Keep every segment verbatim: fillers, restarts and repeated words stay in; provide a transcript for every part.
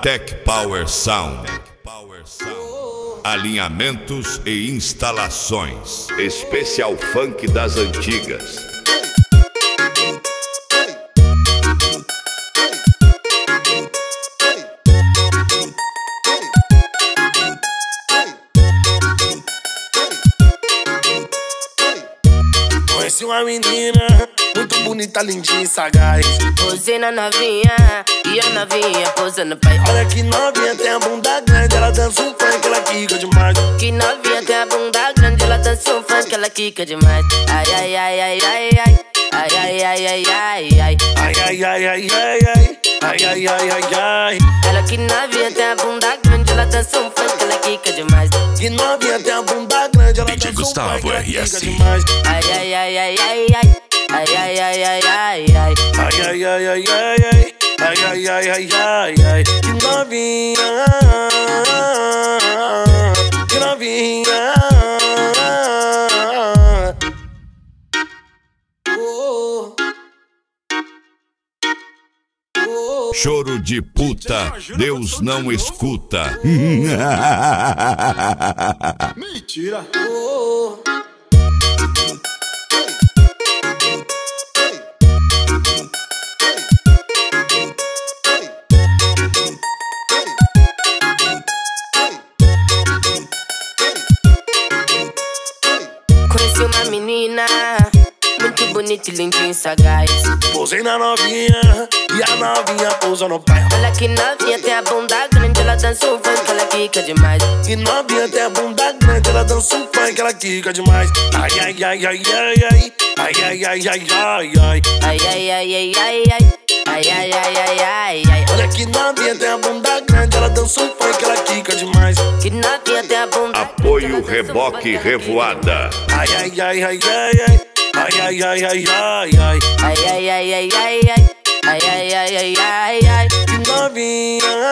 Tech Power Sound. Alinhamentos e instalações. Especial funk das antigas. Conheci uma menina muito bonita, lindinha e sagaz. Posei na novinha e a novinha posando pai. Olha que novinha, tem a bunda grande, ela dança um funk, ela quica demais. Que novinha tem a bunda grande, ela dança um funk, ela quica demais. Ai, ai, ai, ai, ai, ai. Ai, ai, ai, ai, ai, ai. Ai, ai, ai, ai, ai, ai. Ai, ai, ai, ai, ai. Ela que novinha tem a bunda grande, ela dança um funk, ela quica demais. Que novinha tem a bunda grande, ela D J dança um Gustavo funk, ela R quica S. demais. Ai, ai, ai, ai, ai, ai. Ai, ai, ai, ai, ai, ai. Ai, ai, ai, ai, ai, ai. Ai, ai, ai, ai, ai, ai. Que novinha, que novinha. Oh, oh. Choro de puta, Deus não escuta. Mentira. Oh. Conheci uma menina muito bonita e lindinha e sagaz. Posei na novinha e a novinha pousa no pai. Olha que novinha tem a bunda grande, ela dança um funk, ela quica demais. Que novinha tem a bunda grande, ela dança um funk, ela quica demais. Ai, ai, ai, ai, ai, ai. Ai, ai, ai, ai, ai, ai. Ai, ai, ai, ai, ai, ai. Ai, ai, ai, ai, ai, ai. Olha que novinha tem a bunda grande, ela dança um funk, ela quica demais. Que novinha tem a bunda. Apoio Reboque Revoada. Ai, ai, ai, ai, ai, ai. Ai, ai, ai, ai, ai, ai. Ai, ai, ai, ai, ai, ai. Ai, ai, ai, ai, ai, ai. Que novinha,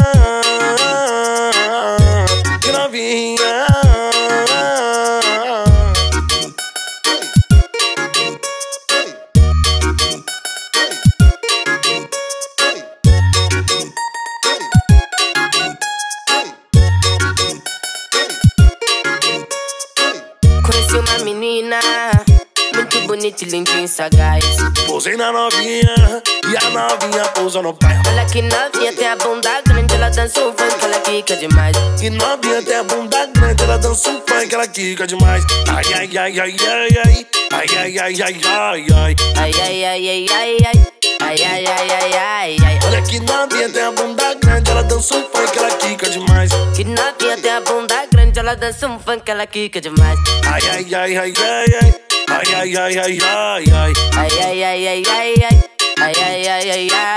que novinha. Conheci uma menina muito bonita e lindinha e sagaz. Posei na novinha e a novinha pousa no pai. Olha que novinha tem a bunda grande, ela dança um funk, ela quica demais. Que novinha tem a bunda grande, ela dança um funk, ela quica demais. Ai, ai, ai, ai, ai, ai. Ai, ai, ai, ai, ai, ai. Ai, ai, ai, ai, ai, ai. Ai, ai, ai, ai, ai, ai. Olha que novinha tem a bunda grande, ela dança um funk, ela quica demais. Que novinha tem a bunda grande, ela dança um funk, ela quica demais. Ai, ai, ai, ai, ai, ai. Ai, ai, ai, ai, ai, ai. Ai, ai, ai, ai, ai, ai. Ai, ai, ai, ai, ai.